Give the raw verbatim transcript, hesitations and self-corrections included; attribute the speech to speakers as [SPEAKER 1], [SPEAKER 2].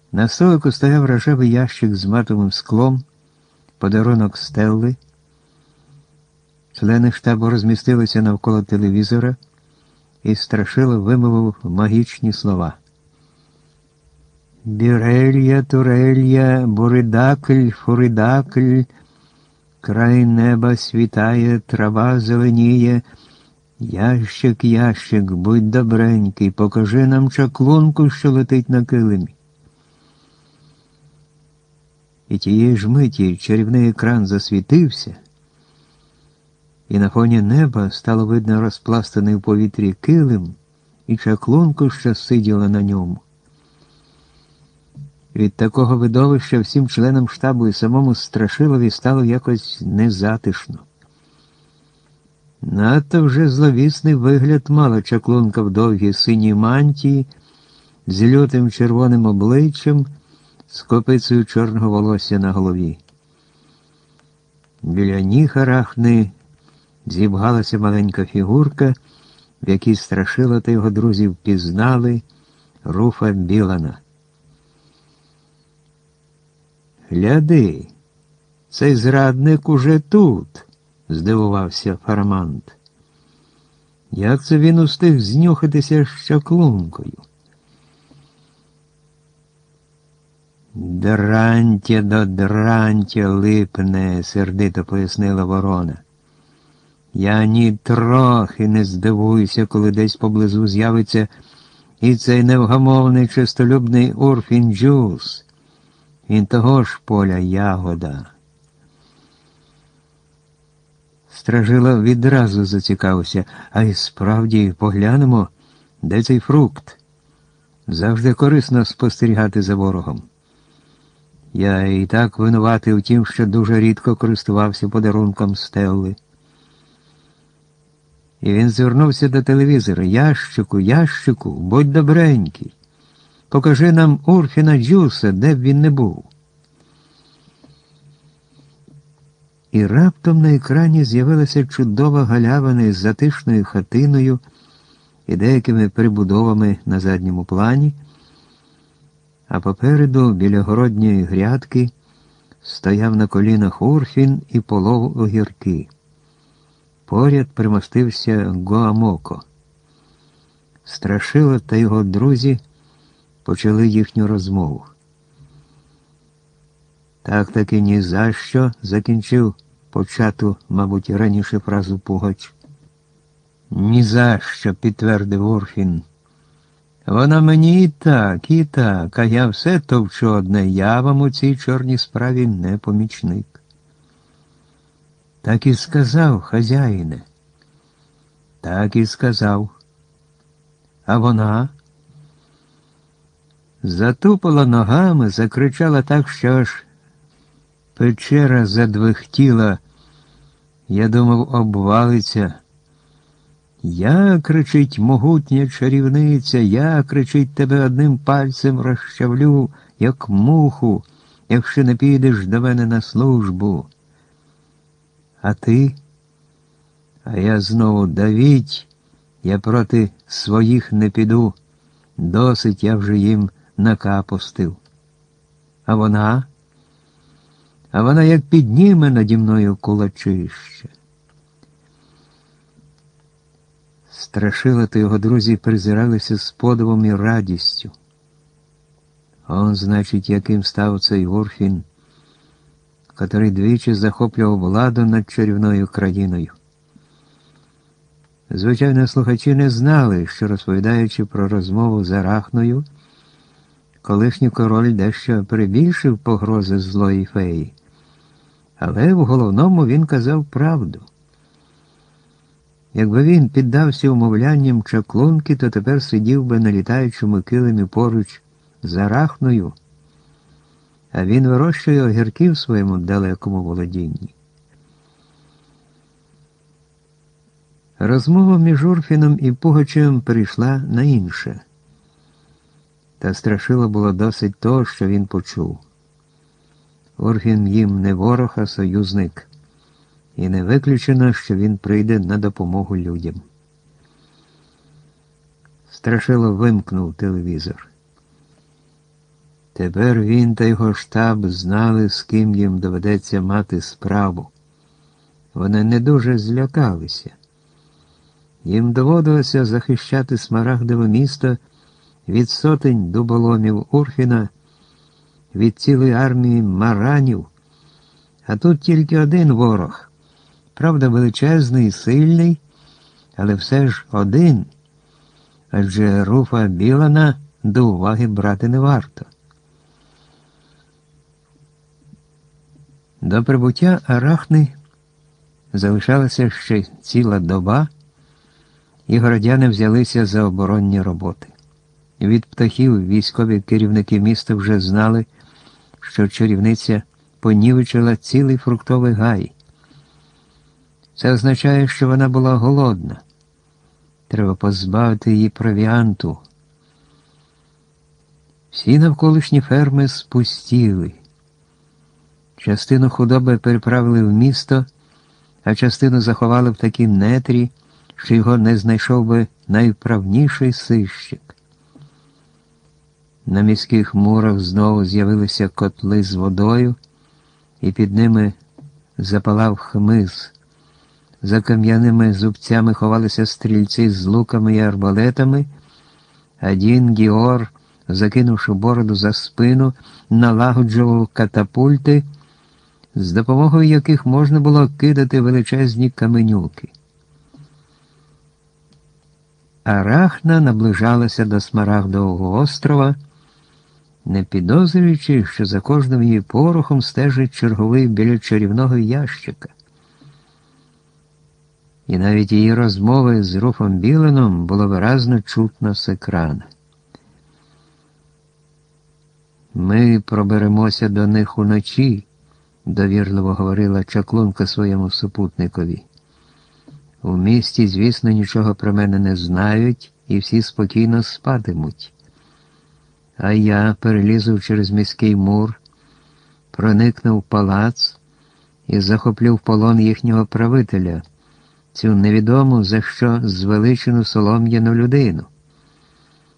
[SPEAKER 1] На столику стояв рожевий ящик з матовим склом, подарунок Стелли. Члени штабу розмістилися навколо телевізора, і Страшило вимовив магічні слова. Бірелья, турелья, буридакль, фуридакль, край неба світає, трава зеленіє. Ящик, ящик, будь добренький, покажи нам чаклунку, що летить на килимі. І тієї ж миті чарівний екран засвітився, і на фоні неба стало видно розпластаний в повітрі килим і чаклунку, що сиділа на ньому. Від такого видовища всім членам штабу і самому Страшилові стало якось незатишно. Надто вже зловісний вигляд мала чаклунка в довгій синій мантії, з лютим червоним обличчям, з копицею чорного волосся на голові. Біля ніг Арахни зібгалася маленька фігурка, в якій Страшило та його друзі впізнали Руфа Білана. «Гляди, цей зрадник уже тут», – здивувався Фарамант. «Як це він устиг знюхатися з чаклункою?» «Дрантя до дрантя липне», – сердито пояснила ворона. «Я ні трохи не здивуюся, коли десь поблизу з'явиться і цей невгамовний чистолюбний Урфін Джюс. Він того ж поля ягода». Страшило відразу зацікавився, а й справді поглянемо, де цей фрукт. Завжди корисно спостерігати за ворогом. Я і так винуватий у тім, що дуже рідко користувався подарунком Стелли. І він звернувся до телевізора. «Ящику, ящику, будь добренький. Покажи нам Урфіна Джуса, де б він не був». І раптом на екрані з'явилася чудова галявина із затишною хатиною і деякими прибудовами на задньому плані, а попереду, біля городньої грядки, стояв на колінах Урфін і полов огірки. Поряд примостився Гоамоко. Страшило та його друзі почали їхню розмову. «Так-таки ні за що», – закінчив почату, мабуть, раніше фразу Пугач. «Ні за що», – підтвердив Урфін. «Вона мені і так, і так, а я все товчу одне, я вам у цій чорній справі не помічник». «Так і сказав, хазяїне». «Так і сказав». «А вона?» Затупала ногами, закричала так, що аж печера задвихтіла. Я думав, обвалиться. «Я, — кричить могутня чарівниця, — я, — кричить, — тебе одним пальцем розчавлю, як муху, якщо не підеш до мене на службу». «А ти?» «А я знову, давіть, я проти своїх не піду, досить я вже їм накапустив». «А вона?» «А вона як підніме наді мною кулачище». Страшило та його друзі призиралися з подивом і радістю. Он, значить, яким став цей Урфін, котрий двічі захоплював владу над чарівною країною. Звичайно, слухачі не знали, що, розповідаючи про розмову з Арахною, колишній король дещо перебільшив погрози злої феї. Але в головному він казав правду. Якби він піддався умовлянням чаклунки, то тепер сидів би на літаючому килимі поруч з Арахною, а він вирощує огірки в своєму далекому володінні. Розмова між Урфіном і Пугачем перейшла на інше. Та Страшило було досить того, що він почув. Урфін їм не ворог, а союзник. І не виключено, що він прийде на допомогу людям. Страшило вимкнув телевізор. Тепер він та його штаб знали, з ким їм доведеться мати справу. Вони не дуже злякалися. Їм доводилося захищати Смарагдове місто від сотень дуболомів Урфіна, від цілої армії маранів, а тут тільки один ворог, правда величезний і сильний, але все ж один, адже Руфа Білана до уваги брати не варто. До прибуття Арахни залишалася ще ціла доба, і городяни взялися за оборонні роботи. Від птахів військові керівники міста вже знали, що чарівниця понівечила цілий фруктовий гай. Це означає, що вона була голодна. Треба позбавити її провіанту. Всі навколишні ферми спустіли. Частину худоби переправили в місто, а частину заховали в такі нетрі, що його не знайшов би найвправніший сищик. На міських мурах знову з'явилися котли з водою, і під ними запалав хмиз. За кам'яними зубцями ховалися стрільці з луками і арбалетами, а Дін Гіор, закинувши бороду за спину, налагоджував катапульти, з допомогою яких можна було кидати величезні каменюки. Арахна наближалася до Смарагдового острова, не підозрюючи, що за кожним її порохом стежить черговий біля чарівного ящика. І навіть її розмови з Руфом Біленом було виразно чутно з екрана. «Ми проберемося до них уночі», – довірливо говорила чаклунка своєму супутникові. «У місті, звісно, нічого про мене не знають, і всі спокійно спатимуть. А я перелізу через міський мур, проникну в палац і захоплю в полон їхнього правителя, цю невідому за що звеличену солом'яну людину.